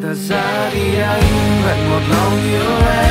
thật ra thì anh vẫn một lòng yêu em.